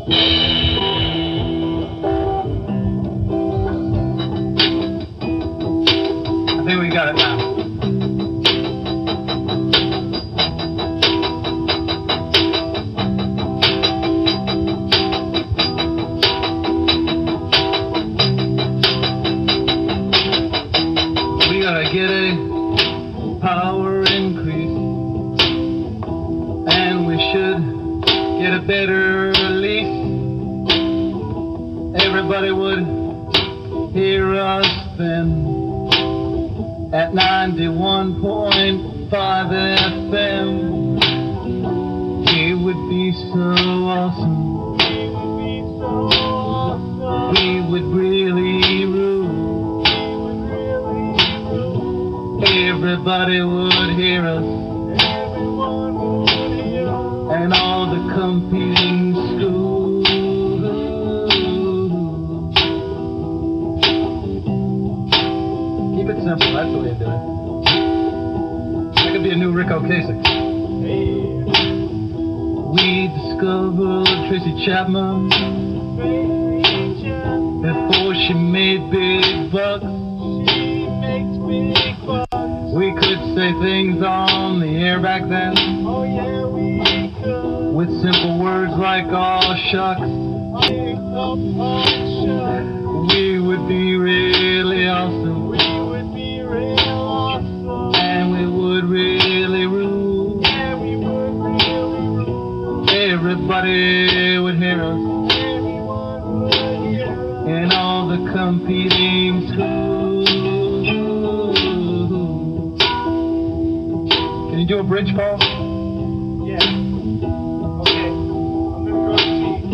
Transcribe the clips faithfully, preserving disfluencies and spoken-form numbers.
I think we got it now. We gotta get a power increase, and we should get a better lease. Everybody would hear us then at ninety-one point five F M. It would be so awesome. We would really rule. Everybody would hear us, and all the competing schools. Keep it simple, that's the way to do it. That could be a new Rick Ocasek. We discovered Tracy Chapman before she made big bucks. We could say things on the air back then. Oh yeah, we could. With simple words like "aw shucks." We would be really awesome. We would be real awesome. And we would really rule. Yeah, we would really rule. Everybody would hear us. Everyone would hear us. In all the competing schools. Can you do a bridge, Paul? Yeah. Okay. I'm gonna go see.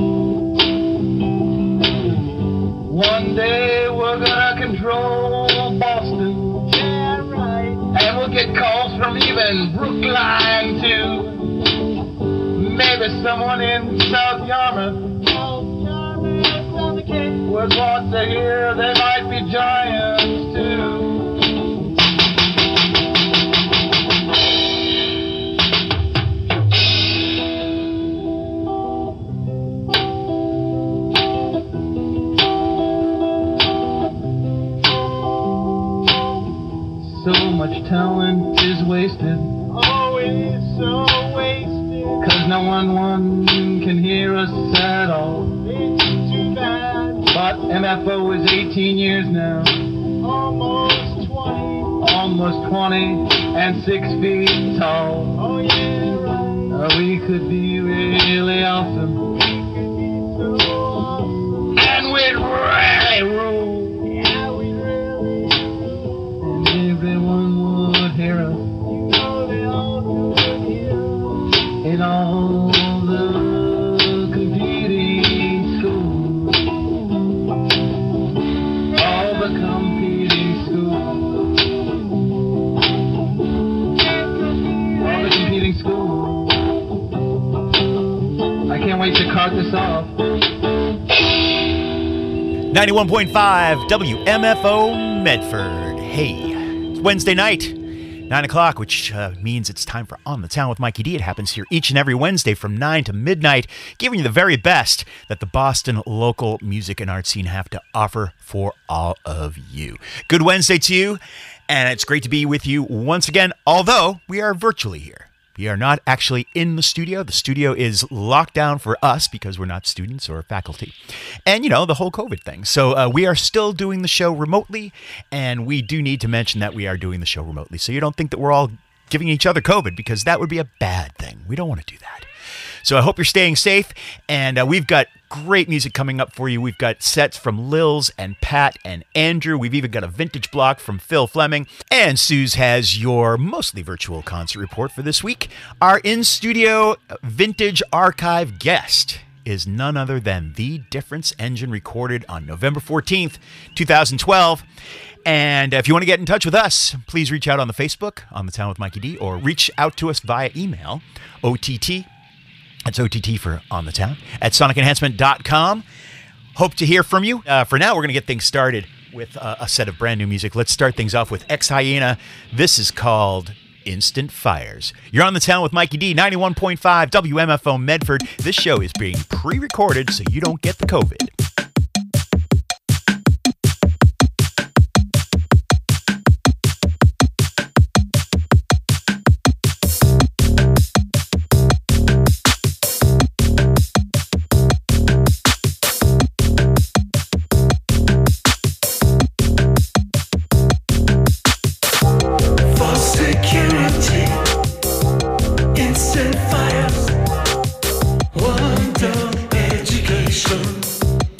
One day we're gonna control Boston. Yeah, right. And we'll get calls from even Brookline too. Maybe someone in South Yarmouth. South Yarmouth on the Cape. Would want to hear they might be giants too. So much talent is wasted. Oh, it's so wasted. Cause no one, one can hear us at all. It's too bad. But M F O is eighteen years now. Almost twenty. Almost twenty and six feet tall. Oh, yeah, right. Uh, we could be really awesome. We could be so awesome. And we'd really rule. Yeah, we'd really rule. And everyone would hear us. You know they all would hear us. In all the competing schools. All the competing schools. All the competing schools. I can't wait to cart this off. ninety-one point five W M F O Medford. Hey, it's Wednesday night, nine o'clock, which uh, means it's time for On the Town with Mikey D. It happens here each and every Wednesday from nine to midnight, giving you the very best that the Boston local music and art scene have to offer for all of you. Good Wednesday to you, and it's great to be with you once again, although we are virtually here. We are not actually in the studio. The studio is locked down for us because we're not students or faculty. And, you know, the whole COVID thing. So uh, we are still doing the show remotely, and we do need to mention that we are doing the show remotely. So you don't think that we're all giving each other COVID, because that would be a bad thing. We don't want to do that. So I hope you're staying safe, and uh, we've got great music coming up for you. We've got sets from Lils and Pat and Andrew. We've even got a vintage block from Phil Fleming. And Suze has your mostly virtual concert report for this week. Our in-studio vintage archive guest is none other than The Difference Engine, recorded on November fourteenth, twenty twelve. And if you want to get in touch with us, please reach out on the Facebook, On the Town with Mikey D, or reach out to us via email, O T T. That's O T T for On the Town, at sonic enhancement dot com. Hope to hear from you. Uh, for now, we're going to get things started with uh, a set of brand new music. Let's start things off with Ex Hyena. This is called instant fires. You're on the town with Mikey D, ninety-one point five W M F O Medford. This show is being pre-recorded so you don't get the COVID. Instant fires, wonder education.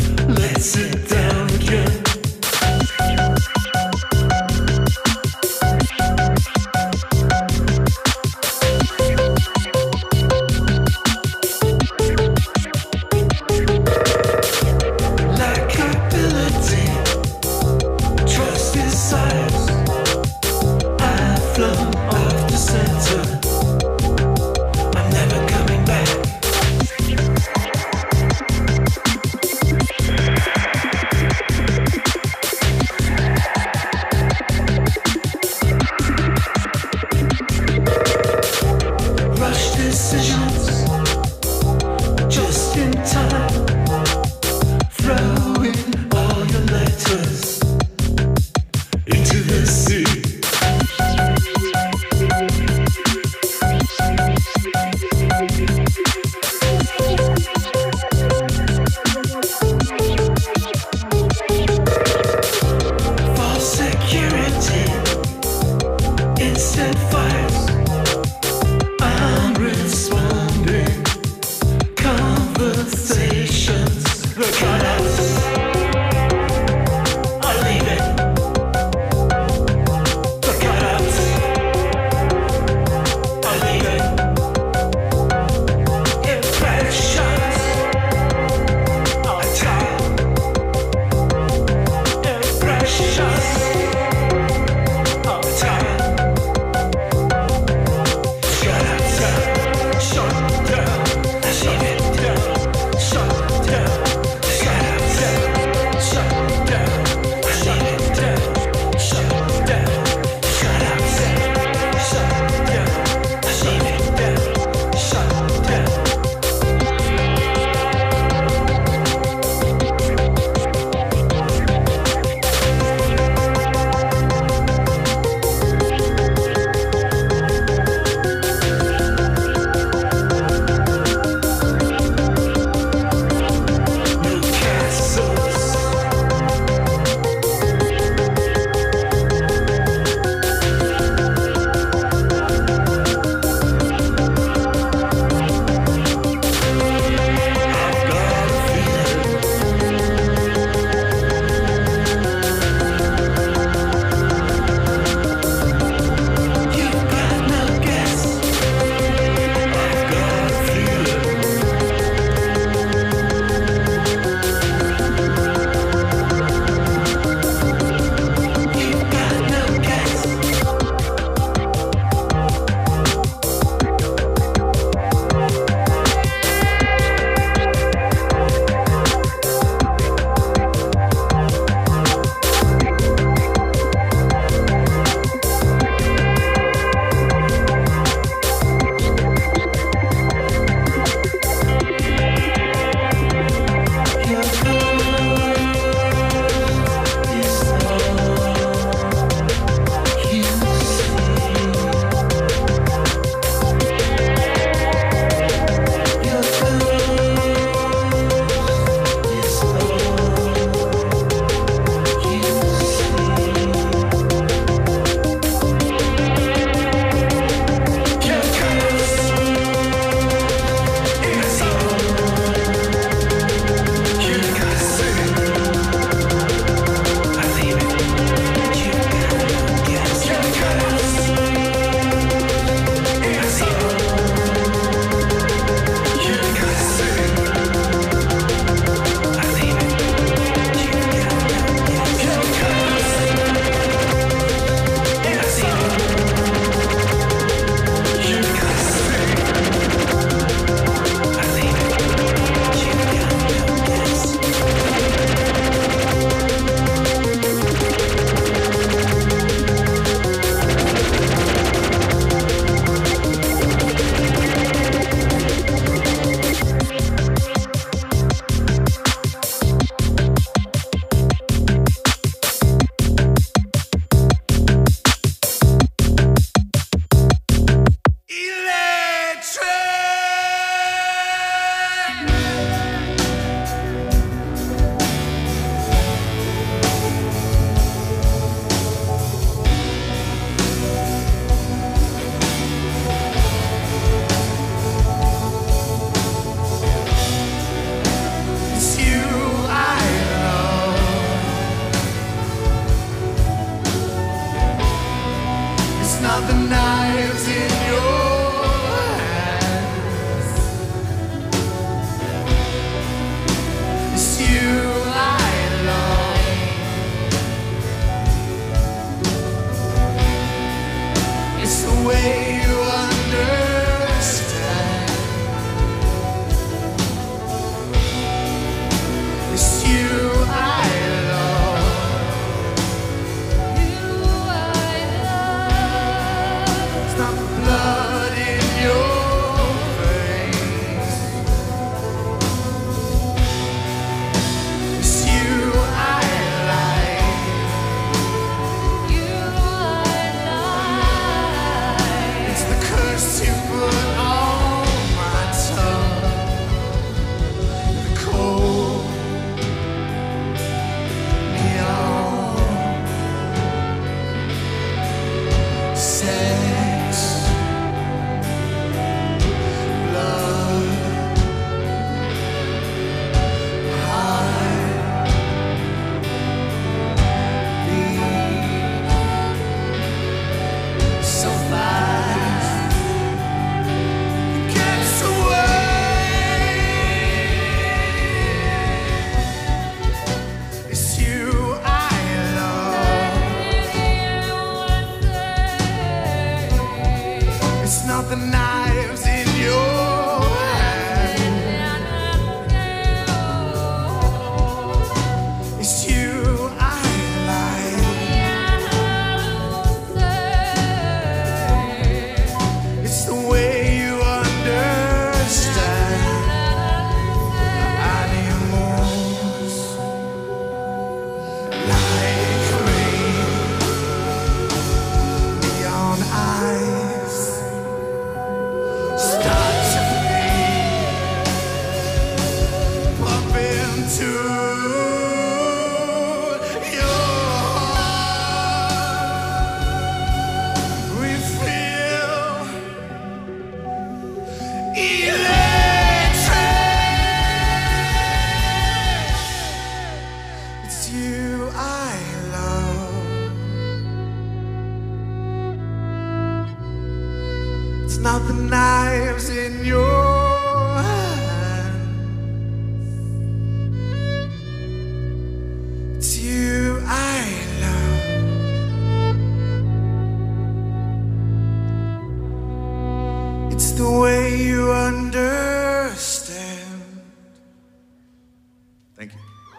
Thank you.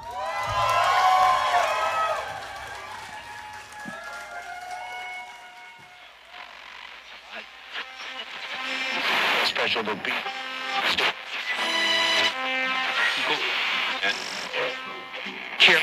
Special to be. Here.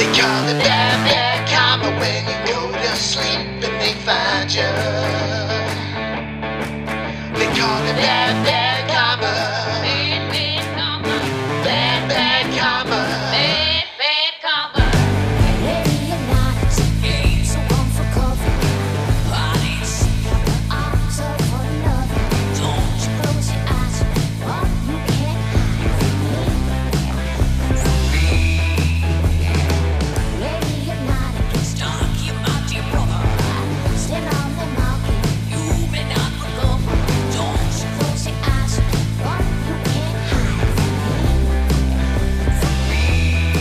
They call it bad, bad karma when you go to sleep and they find you. They call it bad, bad karma. Bad, bad karma. Bad, bad karma. Bad, bad karma. Ready or not, so one for cover. Parties, got the arms of another. Don't you close your eyes, what you can't hide from me. Ready or not, it gets dark, you might dear brother. Stand on the market, you may not recover. Don't you close your eyes, what you can't hide from me.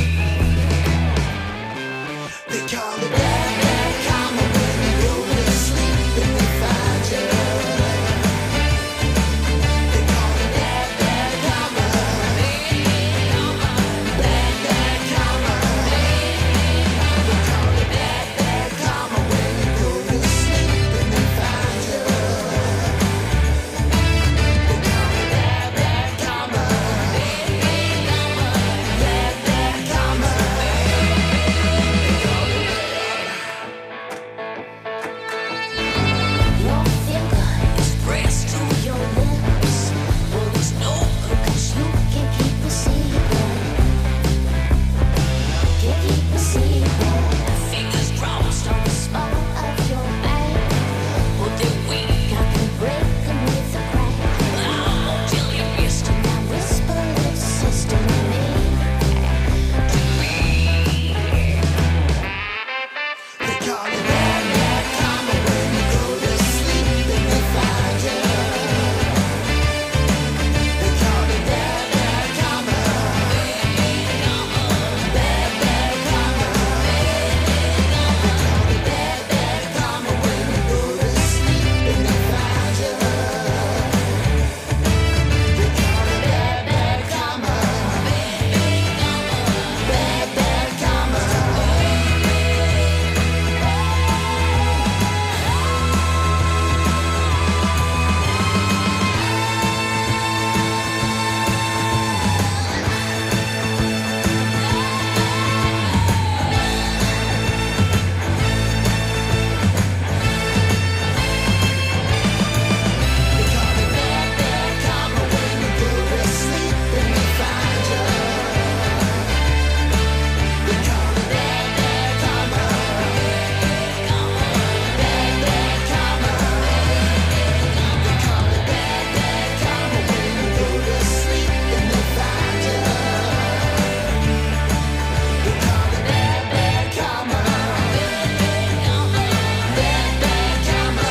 They call it bad, bad karma when you go to sleep and they find you. They call it bad, bad karma. Bad, bad karma. They call it bad, bad karma when you go to sleep and they find you. They call it bad, bad karma. Bad, bad karma. Your finger is pressed to your lips. Well, it's no good 'cause you can't keep a secret. Can't keep a secret. Fingers crossed on the small of your back. Well, they're weak, I can break them with a crack. I won't tell you, mister, now whisper little sister to me. To me. They call it bad, bad karma when you go to sleep and they find you. They call it bad, bad karma. Bad, bad karma. They call it bad, bad karma when you go to sleep and they find you. They call it bad, bad karma. Bad, bad karma. They call it bad, bad karma when you go to sleep and they find you. They call it bad, bad karma. Bad, bad karma. They call it bad, bad karma when you go to sleep and they find you. They call it bad, bad karma. Bad, bad karma.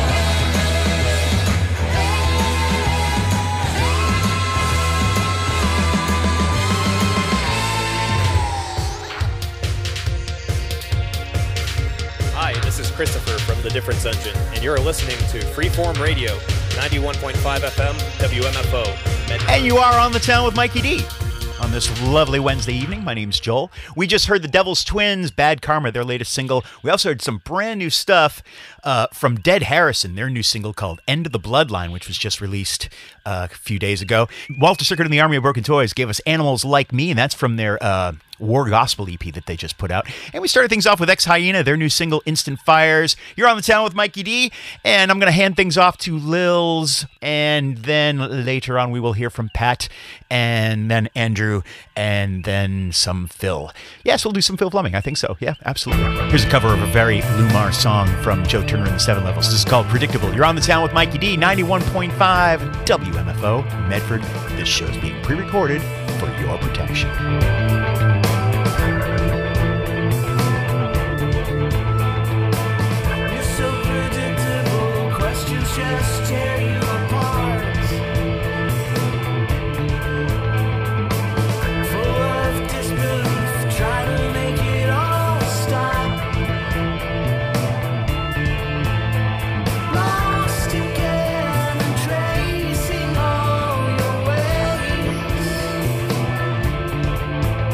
Hi, this is Christopher from The Difference Engine, and you're listening to Freeform Radio, ninety-one point five F M, W M F O. Medford. And you are on the town with Mikey D. On this lovely Wednesday evening, my name's Joel. We just heard the Devil's Twins, Bad Karma, their latest single. We also heard some brand new stuff uh, from Dead Harrison, their new single called End of the Bloodline, which was just released uh, a few days ago. Walter Circuit and the Army of Broken Toys gave us Animals Like Me, and that's from their uh, War Gospel E P that they just put out. And we started things off with Ex Hyena, their new single, Instant Fires. You're on the town with Mikey D, and I'm going to hand things off to Lils, and then later on we will hear from Pat, and then Andrew, and then some Phil. Yes, we'll do some Phil Fleming. I think so. Yeah, absolutely. Here's a cover of a very Lumar song from Joe Turner and the Seven Levels. This is called Predictable. You're on the town with Mikey D, ninety-one point five W M F O, Medford. This show is being pre-recorded for your protection. You're so predictable, questions just tear you apart. Full of disbelief, try to make it all stop. Lost again and tracing all your ways.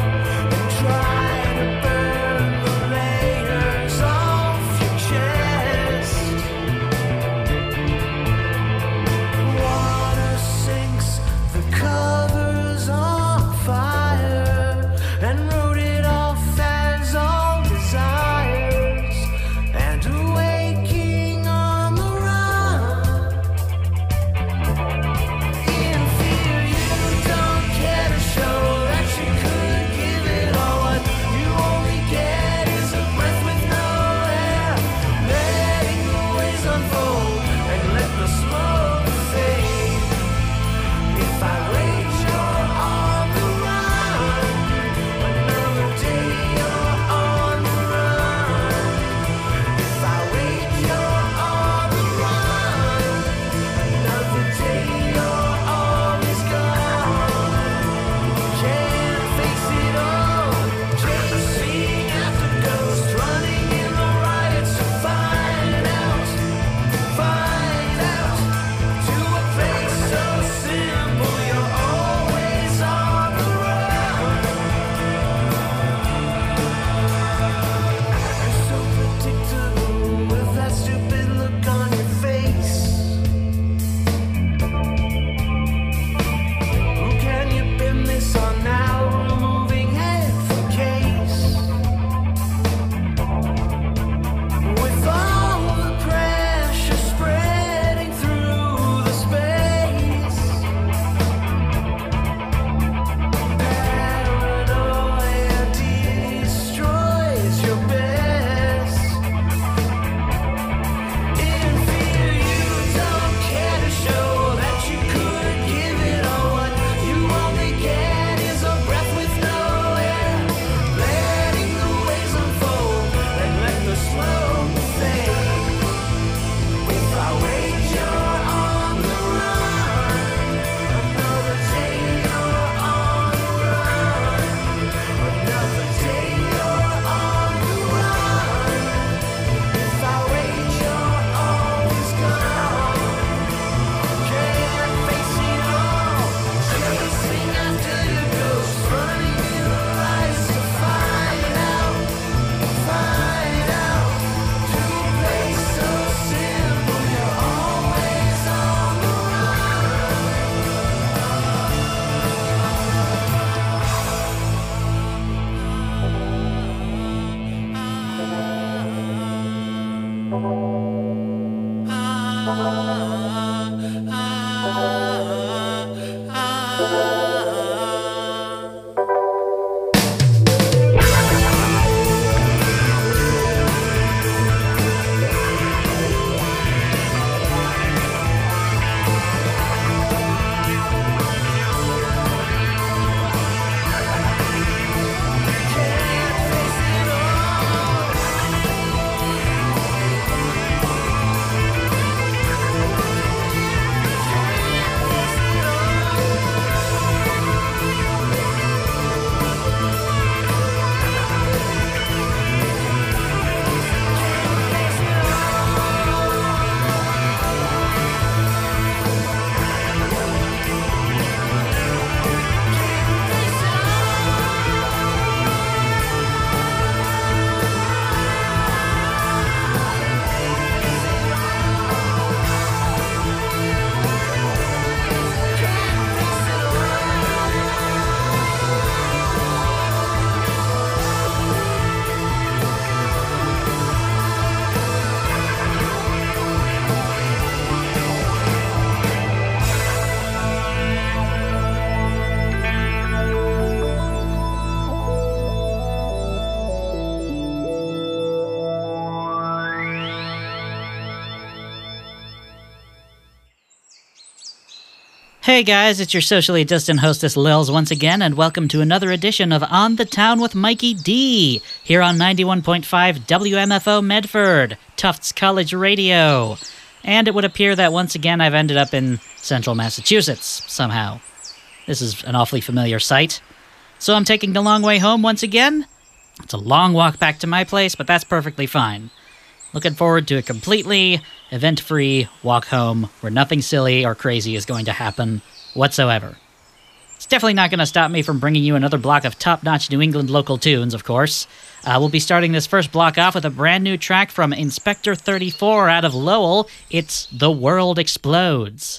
Hey guys, it's your socially distant hostess Lils once again, and welcome to another edition of On the Town with Mikey D, here on ninety-one point five W M F O Medford, Tufts College Radio. And it would appear that once again I've ended up in central Massachusetts, somehow. This is an awfully familiar sight. So I'm taking the long way home once again. It's a long walk back to my place, but that's perfectly fine. Looking forward to a completely event-free walk home where nothing silly or crazy is going to happen whatsoever. It's definitely not going to stop me from bringing you another block of top-notch New England local tunes, of course. Uh, we'll be starting this first block off with a brand new track from Inspector thirty-four out of Lowell. It's The World Explodes.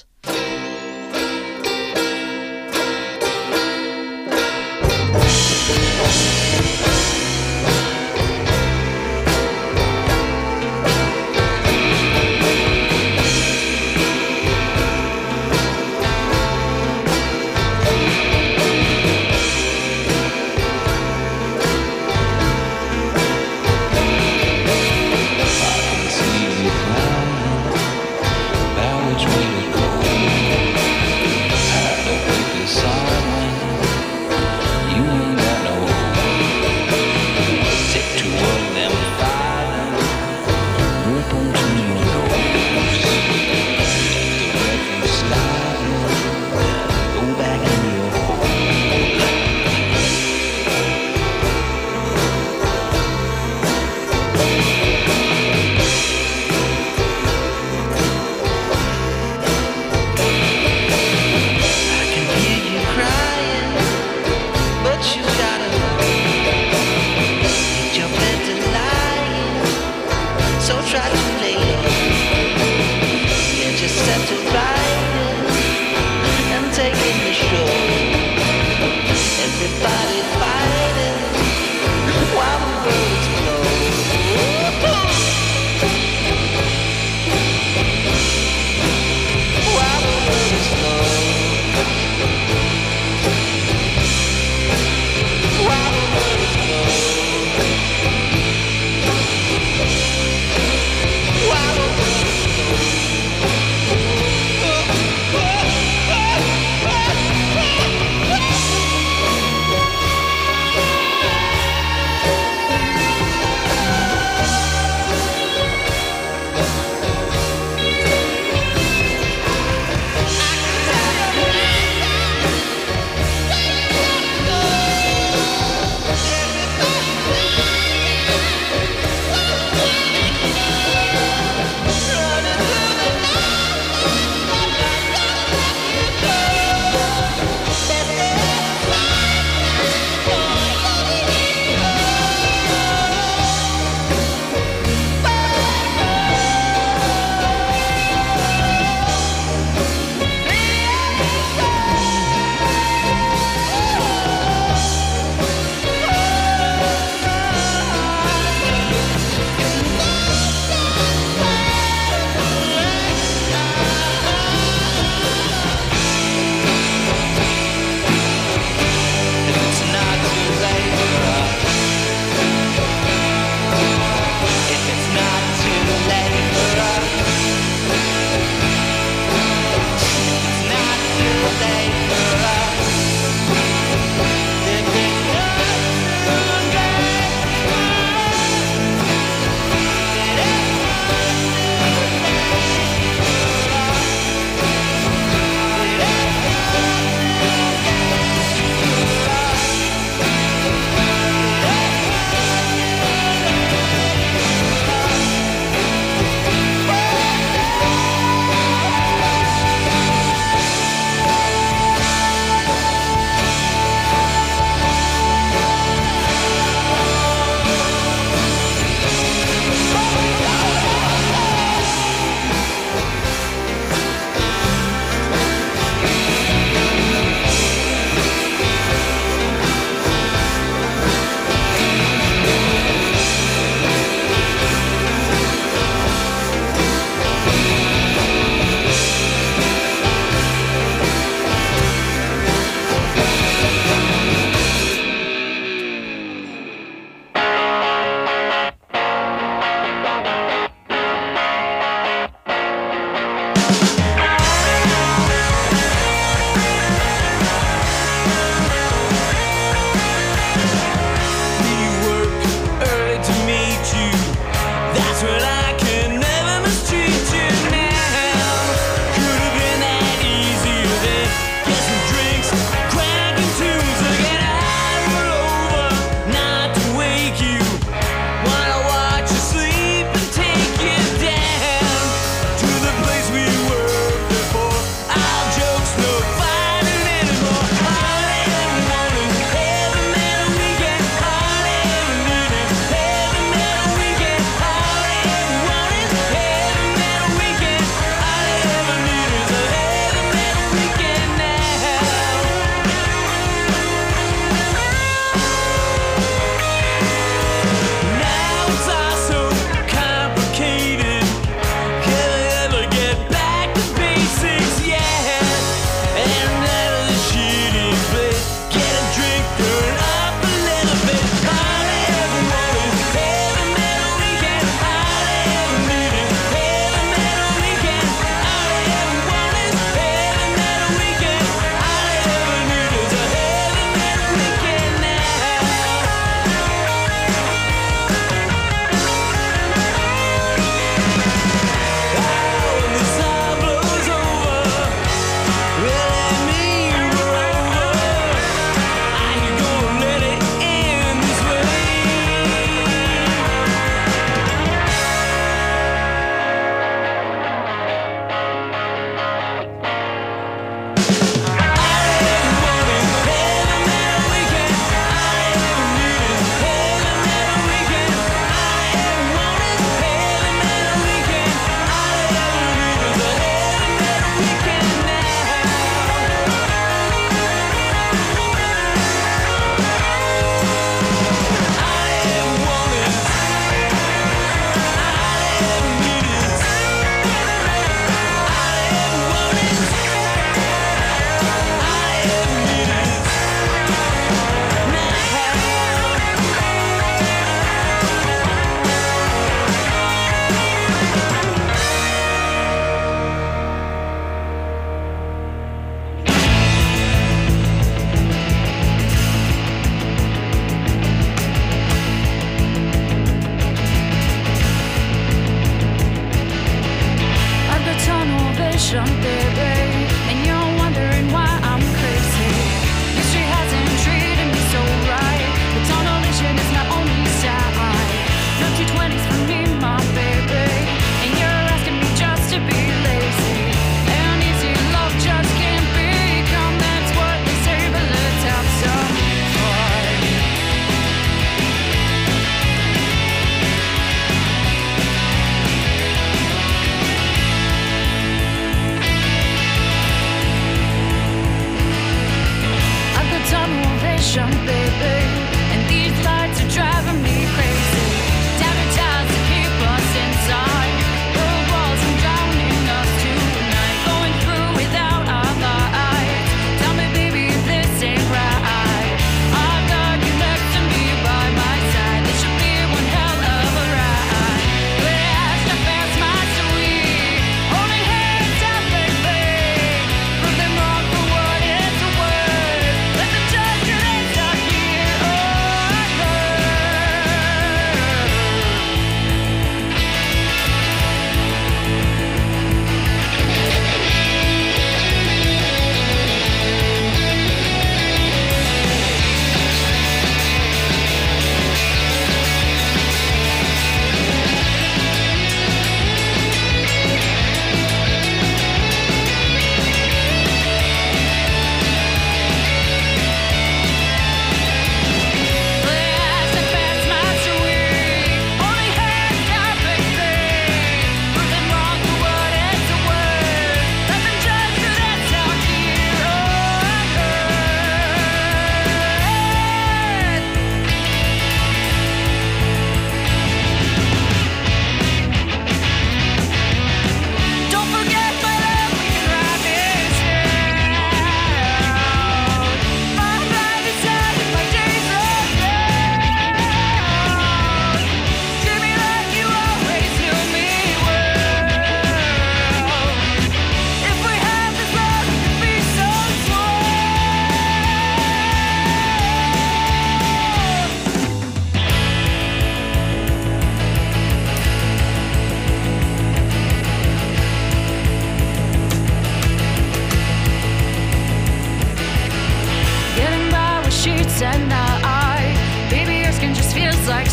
Which way to go?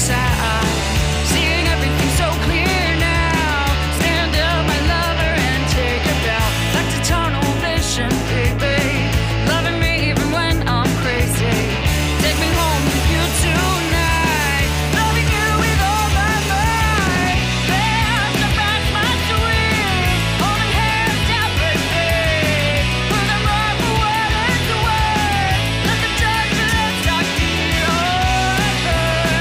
side. Seeing everything so clear now. Stand up, my lover, and take a bow. Back to tunnel vision, baby. Loving me even when I'm crazy. Take me home with you tonight. Loving you with all my might. There's no back my swing. Holding hands down, baby. Put them right for what it's worth. Let the turbulence start me over.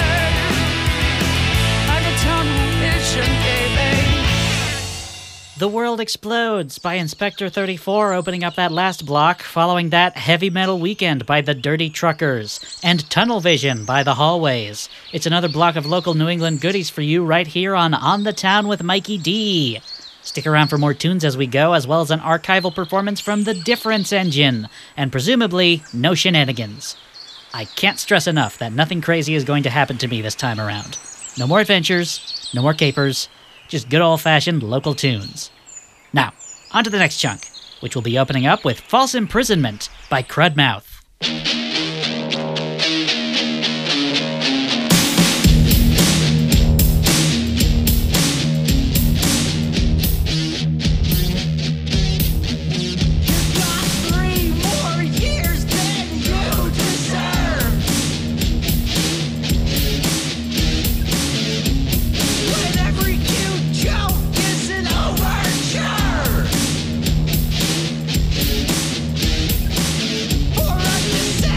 I got tunnel vision, baby. The World Explodes by Inspector thirty-four opening up that last block, following that Heavy Metal Weekend by the Dirty Truckers, and Tunnel Vision by the Hallways. It's another block of local New England goodies for you right here on On the Town with Mikey D. Stick around for more tunes as we go, as well as an archival performance from the Difference Engine, and presumably no shenanigans. I can't stress enough that nothing crazy is going to happen to me this time around. No more adventures, no more capers, just good old-fashioned local tunes. Now, on to the next chunk, which will be opening up with False Imprisonment by Crudmouth. Got three more years than you deserve. When every cute joke is an overture for us to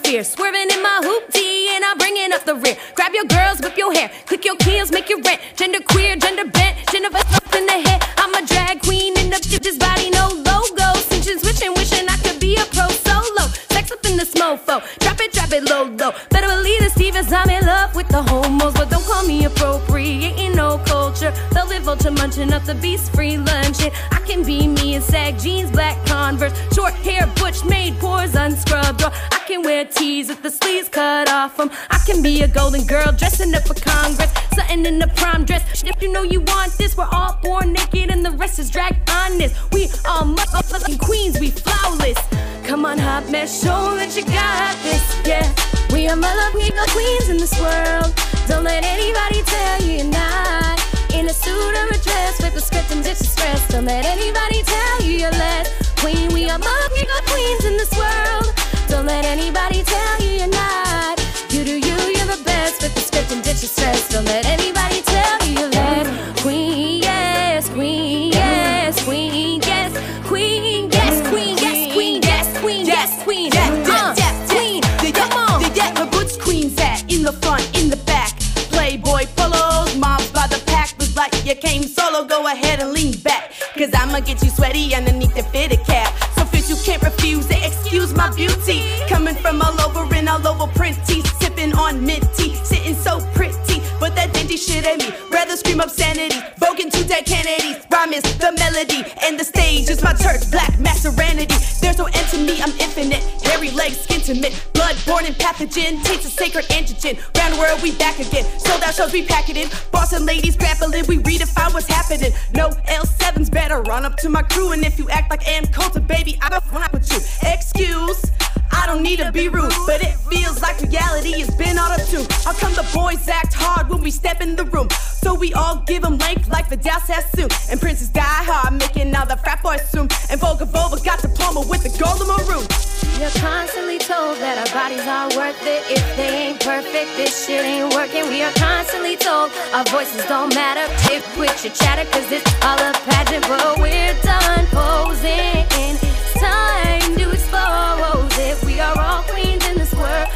fear. Swerving in my hoopty and I'm bringing up the rear. Grab your girls, whip your hair, click your heels, make your rent. Gender queer, gender bent, gender up in the head. I'm a drag queen in the this body, no logo. Switching, switching, wishing I could be a pro solo. Sex up in this mofo, drop it, drop it low, low. Better believe the Stevens, I'm in love with the homos, but don't call me appropriating no culture. Velvet vulture munching up the beast, free luncheon. I can be me in sag jeans, black Converse, short hair, butch made, pores unscrubbed. Or I can wear tees with the sleeves cut off them. I can be a golden girl dressing up for Congress, something in the prom dress. If you know you want this, we're all born naked and the rest is drag honest. We all motherfucking queens, we flawless. Come on, hot mess, show that you got this, yeah. We are motherfucking queens in this world. Don't let anybody tell you you're not. In a suit or a dress, flip the script and ditch the stress. Don't let anybody tell you you're less. Queen, we are motherfucking queens in this world. Don't let anybody tell you you're not. You do you, you're the best. Flip the script and ditch the stress. Don't let anybody tell you you're less. Queen, yes, queen, yes, queen, yes, queen, yes, queen, yes, queen, yes, queen, yes, queen, uh, queen. Come on, where butch queens at? In the front, in the back. Playboy polos, moms by the pack. Was like you came solo, go ahead and lean back. Cause I'ma get you sweaty underneath the fitted cap. So fish you can't refuse it, excuse my beauty. Coming from all over and all over print teeth. Sipping on mint tea, sitting so pretty. But that dingy shit ain't me, rather scream obscenity. Voguing two dead Kennedys, rhyme is the melody. And the stage is my church, black mass serenity. There's no end to me, I'm infinite. Hairy legs, skin to mint, blood born and pathogen. Taste of sacred antigen, round the world we back again. Sold out shows we pack it in, boss and ladies grappling. We redefine what's happening. No L sevens, better run up to my crew. And if you act like Ann Coulter, baby, I don't wanna with you. Excuse, I don't need to be rude, but it feels like reality has been auto tune. How come the boys act hard when we step in the room? So we all give them length like Vidal Sassoon. And Princess die hard, making all the frat boys zoom. And Volga Volva got diploma with the gold maroon. You're constantly told that our bodies aren't worth it. If they ain't perfect, this shit ain't working. We are constantly told our voices don't matter. Tip with your chatter, cause it's all a pageant. But we're done posing. It's time to expose it. We are all queens in this world,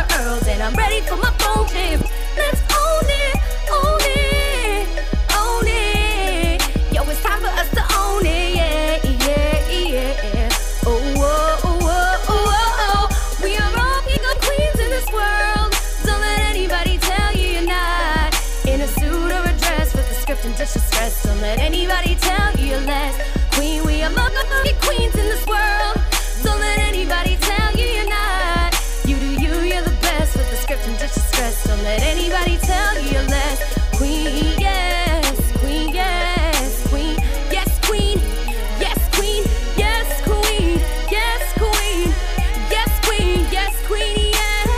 and I'm ready for my phone tip. Let's own it, own it, own it. Yo, it's time for us to own it, yeah, yeah, yeah. Oh, oh, oh, oh, oh, oh. We are all bigger queens in this world. Don't let anybody tell you you're not. In a suit or a dress with a script and dish of stress. Don't let anybody tell you you're less. Queen, we are motherfucking queens in this world. Don't let anybody tell you you're not. You do you, you're the best with the script and dish of stress. Don't let anybody tell you you're less. Queen, yes, queen, yes, queen, yes, queen, yes, queen, yes, queen, yes, queen, yes, queen, yes, queen, yes.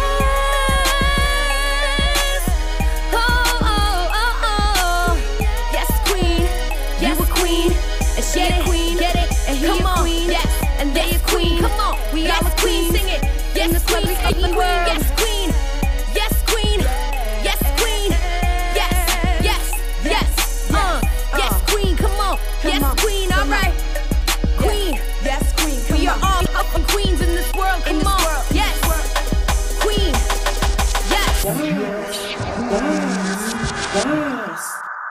Oh, oh, oh, oh, yes, queen, yes, you a queen, and she a queen, get it, and he a queen, yes. And they a queen, come on, we yes, all a queen, sing it. Yes, queen, yes, queen, yes, queen, yes, queen, yes, queen, yes, yes, yes, uh, yes, queen, come on, yes, queen, all right, queen, yes, queen, we are all up and queens in this world, come on, yes, queen, yes, yes.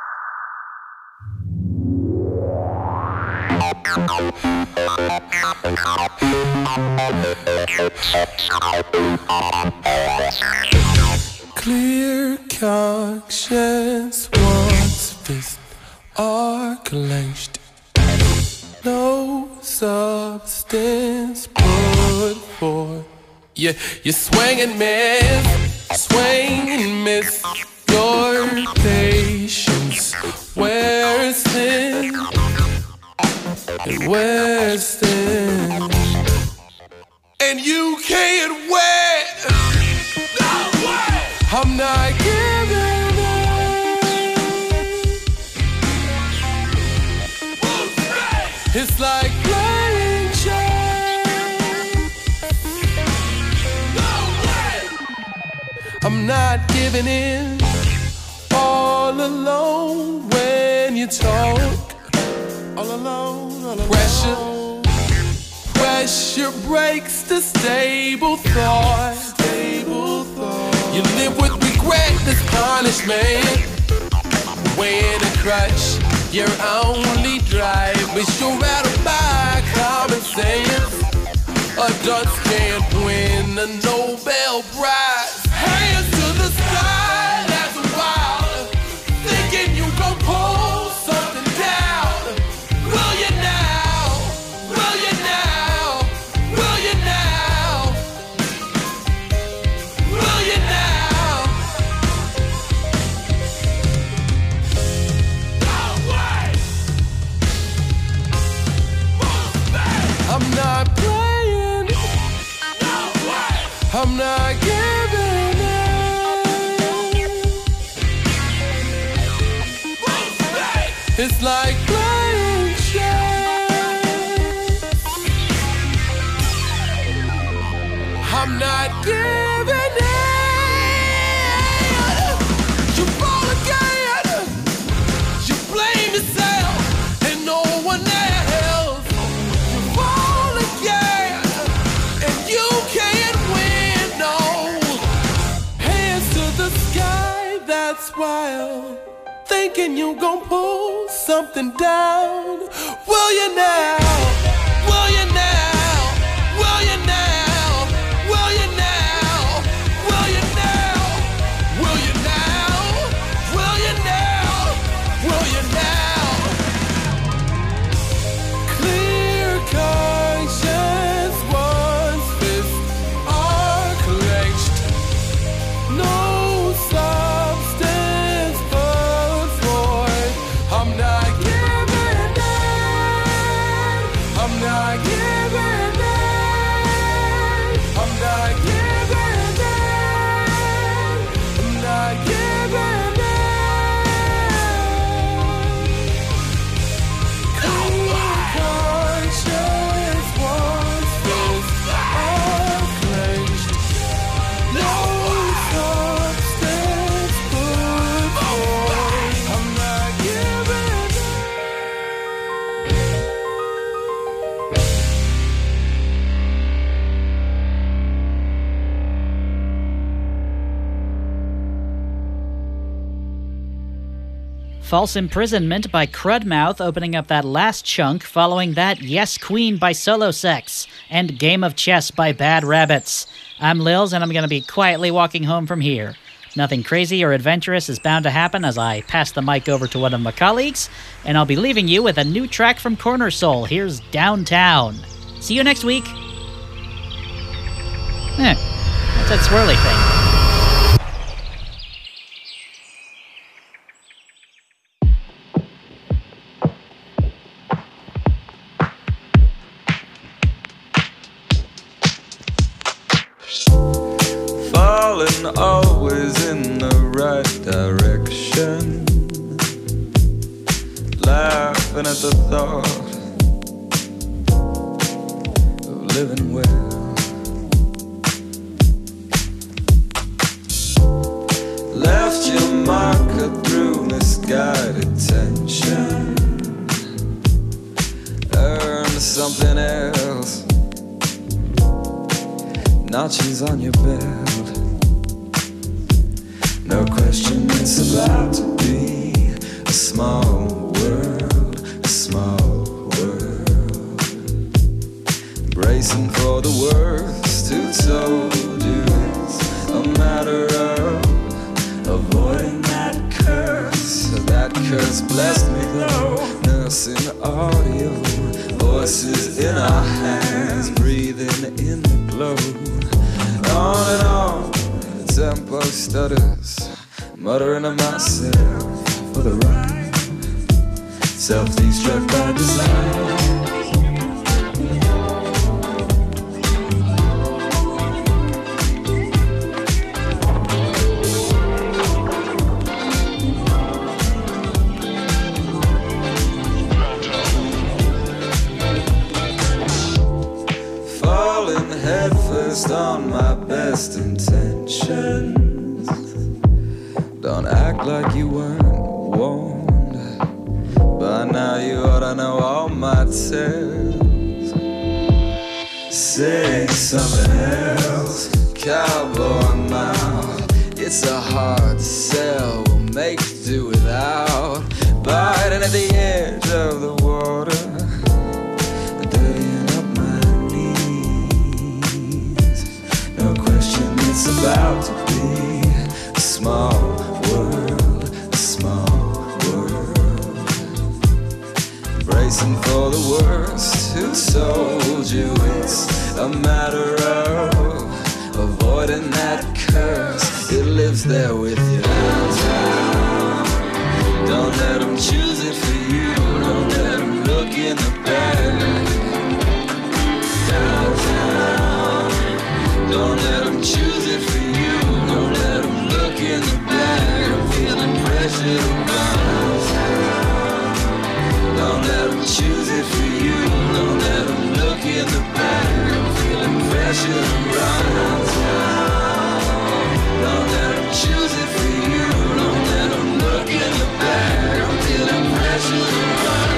Clear conscience once fist are clenched. No substance put forth. Yeah, you swing and miss, swing and miss. Your patience wears thin, it wears thin, and you can't wait. No way. I'm not giving in. It's like playing chess. No way. I'm not giving in. All alone when you talk. All alone, all alone. Pressure, pressure breaks the stable thought. You live with regret, this punishment. When a crutch, your only drive is you're out of my common sense. Adults can't win a Nobel Prize. Hands to the sky, that's wild. Thinking you gon' pull something down. Will you now? Will you now? Will you now? Will you now? No way! I'm not playing. No way! I'm not giving in. It's like playing chess. I'm not giving in. You fall again. You blame yourself and no one else. You fall again and you can't win. No. Hands to the sky, that's wild. Thinking you gon' pull something down. Will you now? Will you now? Will you now? Will you now? Will you now? Will you now? Will you now? Will you now? Clear conscience, one's fists are clenched. No substance but void. I'm not giving in. I'm not giving in. I'm not giving in. I'm not giving in. Clear conscience, one's fists are clenched. No substance but void. I'm not giving in. False Imprisonment by Crudmouth opening up that last chunk, following that Yes Queen by Solo Sex, and Game of Chess by Bad Rabbits. I'm Lils, and I'm going to be quietly walking home from here. Nothing crazy or adventurous is bound to happen as I pass the mic over to one of my colleagues, and I'll be leaving you with a new track from Corner Soul. Here's Downtown. See you next week. Eh, what's that swirly thing? Falling always in the right direction. Laughing at the thought of living well. Left your marker through misguided tension. Earned something else. Notches on your belt. No question, it's about to be a small world, a small world. Bracing for the worst, who told you it's a matter of avoiding that curse. That curse blessed me though, nursing audio, voices in our hands, breathing in the glow. On and on, the tempo stutters, muttering to myself for the rhyme. Self-destruct by design. Falling headfirst on my best intentions. Don't act like you weren't warned. By now you ought to know all my tales. Say something else, cowboy mouth. It's so hard to sell, we'll make do without. Biting at the edge of the water, dirtying up my knees. No question, it's about to be a small world, a small world. Bracing for the worst, who told you it's a matter of avoiding that curse? It lives there with you downtown. Don't let them choose it for you. Don't let them look in the bag. Downtown. Don't let them choose it for you. Don't let them look in the bag. I'm feeling pressure around town. Don't let them choose it for you. Don't let them look in the bag. I'm feeling pressure around town. Don't let them choose it for you. Don't let them look in the bag. I'm feeling pressure around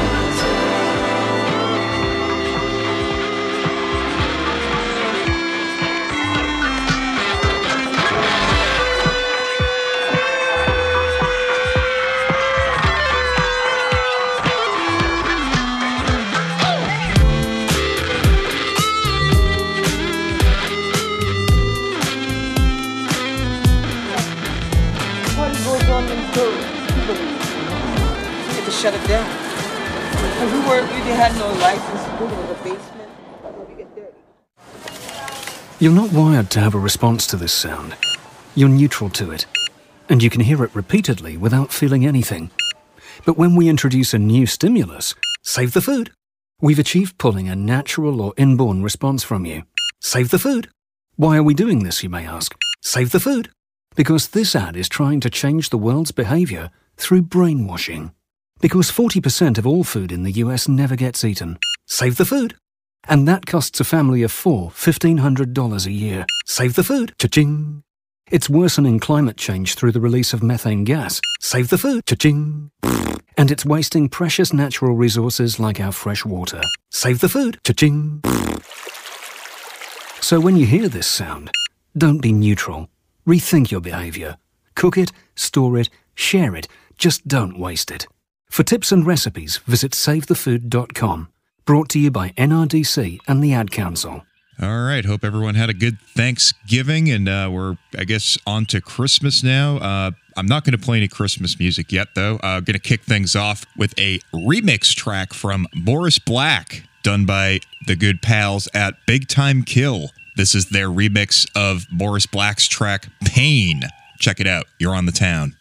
shut it down. Because we weren't, we didn't have no license. We were in the basement. We get dirty. You're not wired to have a response to this sound. You're neutral to it. And you can hear it repeatedly without feeling anything. But when we introduce a new stimulus, save the food, we've achieved pulling a natural or inborn response from you. Save the food. Why are we doing this, you may ask? Save the food. Because this ad is trying to change the world's behavior through brainwashing. Because forty percent of all food in the U S never gets eaten. Save the food. And that costs a family of four fifteen hundred dollars a year. Save the food. Cha-ching. It's worsening climate change through the release of methane gas. Save the food. Cha-ching. And it's wasting precious natural resources like our fresh water. Save the food. Cha-ching. So when you hear this sound, don't be neutral. Rethink your behavior. Cook it, store it, share it. Just don't waste it. For tips and recipes, visit save the food dot com. Brought to you by N R D C and the Ad Council. All right. Hope everyone had a good Thanksgiving, and uh, we're, I guess, on to Christmas now. Uh, I'm not going to play any Christmas music yet, though. I'm uh, going to kick things off with a remix track from Morris Black, done by the good pals at Big Time Kill. This is their remix of Morris Black's track, Pain. Check it out. You're on the town.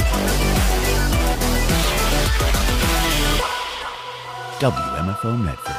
W M F O Medford.